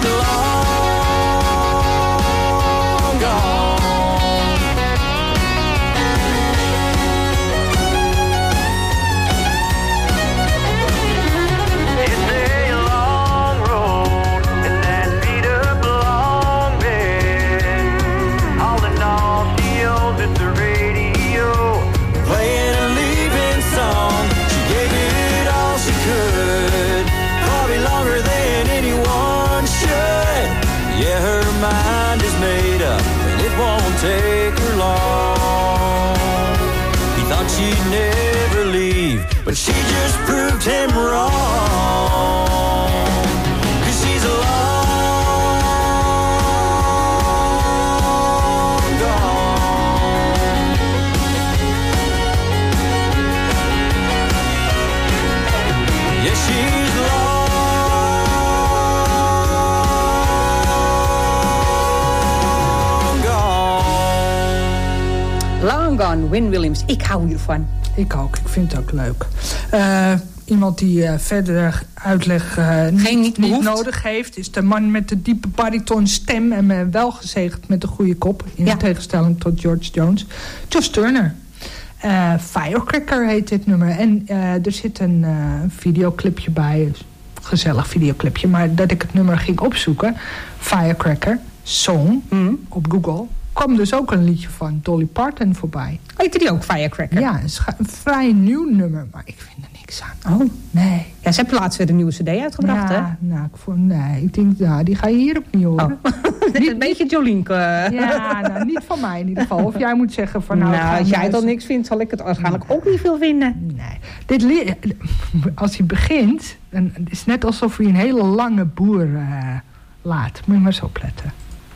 long gone. It's a long road and that beat up long bed. All in all, she owns it, the radio, playing a leaving song. She gave it all she could, probably longer than anyone should. Yeah, her mind is made up, and it won't take her long. He thought she'd never leave, but she just proved him wrong. 'Cause she's long gone. Yeah, she's long gone. Long Gone, Win Williams. Ik hou hiervan. Ik ook, ik vind het ook leuk. Uh, iemand die uh, verder uitleg uh, niet, niet, niet nodig heeft, is de man met de diepe bariton stem en uh, wel gezegend met een goede kop, in ja. tegenstelling tot George Jones. Josh Turner. Uh, Firecracker heet dit nummer. En uh, er zit een uh, videoclipje bij. Een gezellig videoclipje. Maar dat ik het nummer ging opzoeken. Firecracker, song, mm. op Google. Kwam dus ook een liedje van Dolly Parton voorbij. Heette die ook Firecracker? Ja, een, scha- een vrij nieuw nummer. Maar ik vind er niks aan. Oh. Nee. Ja, ze hebben laatst weer een nieuwe cd uitgebracht, ja, hè? Nou, ik vond, nee, ik denk, nou, die ga je hier ook niet horen. Oh. Niet, een beetje Jolien. Uh. Ja, nou, niet van mij in ieder geval. Of jij moet zeggen van nou... Nou, als jij dan niks vindt, zal ik het waarschijnlijk ook niet veel vinden. Nee. Dit li- als hij begint, dan het is net alsof hij een hele lange boer uh, laat. Moet je maar zo opletten.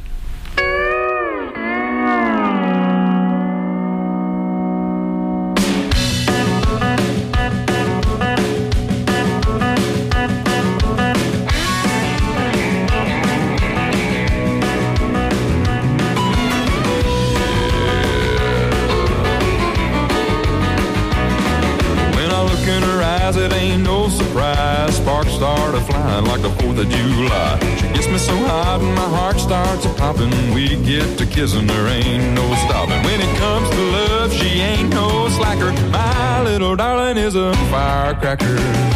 It ain't no surprise. Sparks start a flying like the fourth of July. She gets me so hot and my heart starts a popping. We get to kissing, there ain't no stopping. When it comes to love, she ain't no slacker. My little darling is a firecracker.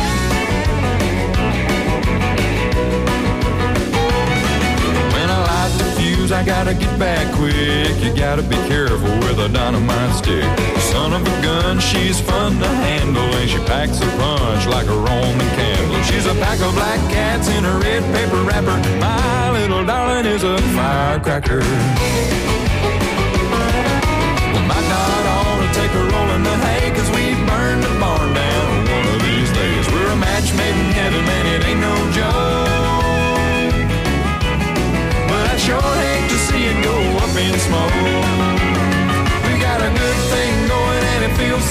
I gotta get back quick. You gotta be careful with a dynamite stick. Son of a gun, she's fun to handle, and she packs a punch like a Roman candle. She's a pack of black cats in a red paper wrapper. My little darling is a firecracker. We might not ought to take a roll in the hay, 'cause we burn the barn down one of these days. We're a match made in heaven, man, it ain't no joke.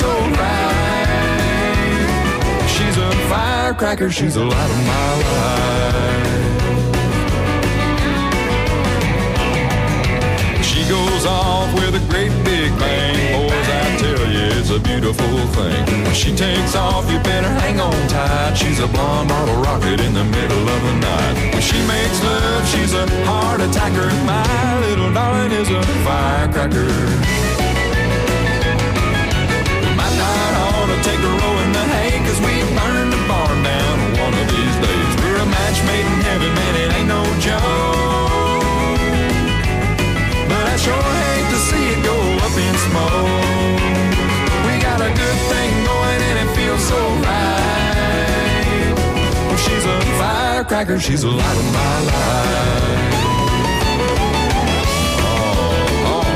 so right. She's a firecracker, she's the light of my life. She goes off with a great big bang. Boys, I tell you, it's a beautiful thing. When she takes off, you better hang on tight. She's a blonde bottle rocket in the middle of the night. When she makes love, she's a heart attacker. My little darling is a firecracker. We might not ought to take a row in the hay, cause we burn the barn down one of these days. We're a match made in heaven, man, it ain't no joke. But I sure hate to see it go up in smoke. We got a good thing going and it feels so right. Well, she's a firecracker, she's the light of my life. Oh, oh.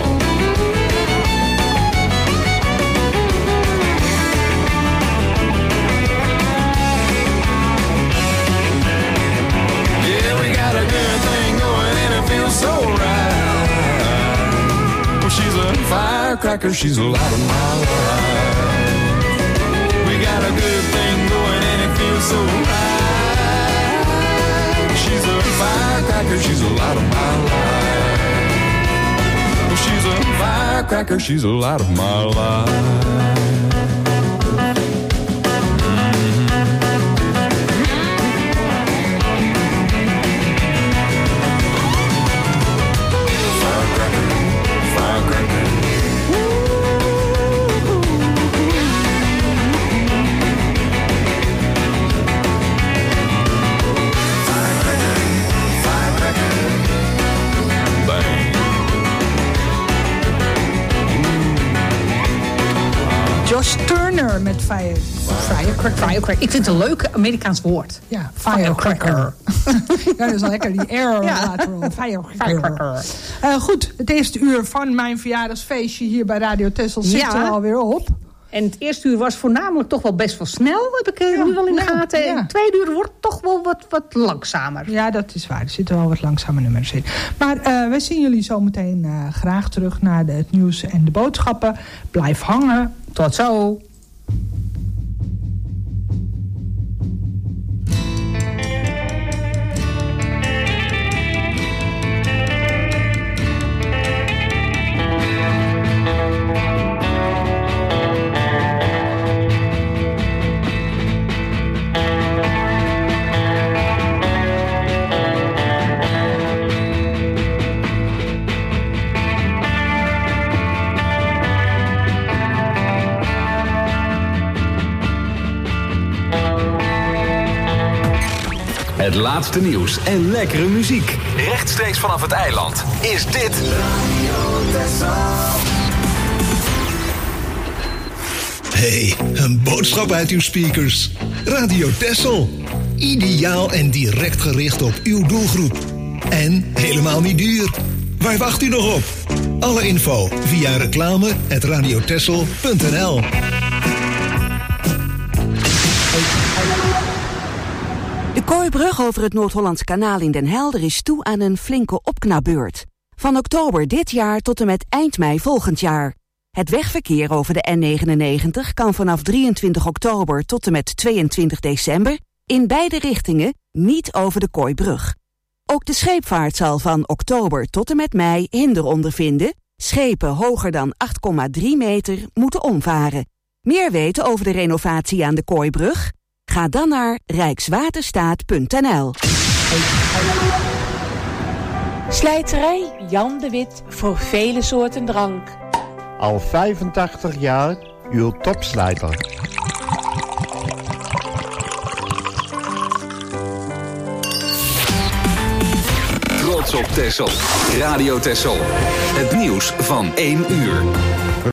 Yeah, we got a good thing going and it feels so right. Well, she's a firecracker, she's the light of my life. We got a good thing going and it feels so right. She's a firecracker, she's the light of my life. Well, she's a firecracker, she's the light of my life. Josh Turner met fire, firecracker. Firecracker. Ik vind het een leuk Amerikaans woord. Ja, firecracker. Ja, dat is wel lekker, die air Ja. laten rollen. Firecracker. Uh, goed, het eerste uur van mijn verjaardagsfeestje hier bij Radio Texel zit Ja. er alweer op. En het eerste uur was voornamelijk toch wel best wel snel. Heb ik uh, Ja, nu wel in de ja, gaten. En ja. het tweede uur wordt toch wel wat, wat langzamer. Ja, dat is waar. Er zitten wel wat langzame nummers in. Maar uh, wij zien jullie zometeen uh, graag terug naar de, het nieuws en de boodschappen. Blijf hangen. Tot zo. Het laatste nieuws en lekkere muziek. Rechtstreeks vanaf het eiland is dit Hey, een boodschap uit uw speakers. Radio Texel. Ideaal en direct gericht op uw doelgroep. En helemaal niet duur. Waar wacht u nog op? Alle info via reclame at radiotexel punt n l. De Kooibrug over het Noord-Hollands Kanaal in Den Helder is toe aan een flinke opknapbeurt. Van oktober dit jaar tot en met eind mei volgend jaar. Het wegverkeer over de N negenennegentig kan vanaf drieëntwintig oktober tot en met tweeëntwintig december in beide richtingen niet over de Kooibrug. Ook de scheepvaart zal van oktober tot en met mei hinder ondervinden. Schepen hoger dan acht komma drie meter moeten omvaren. Meer weten over de renovatie aan de Kooibrug? Ga dan naar rijkswaterstaat punt n l. Slijterij Jan de Wit voor vele soorten drank. Al vijfentachtig jaar uw topslijter. Trots op Texel. Radio Texel. Het nieuws van één uur.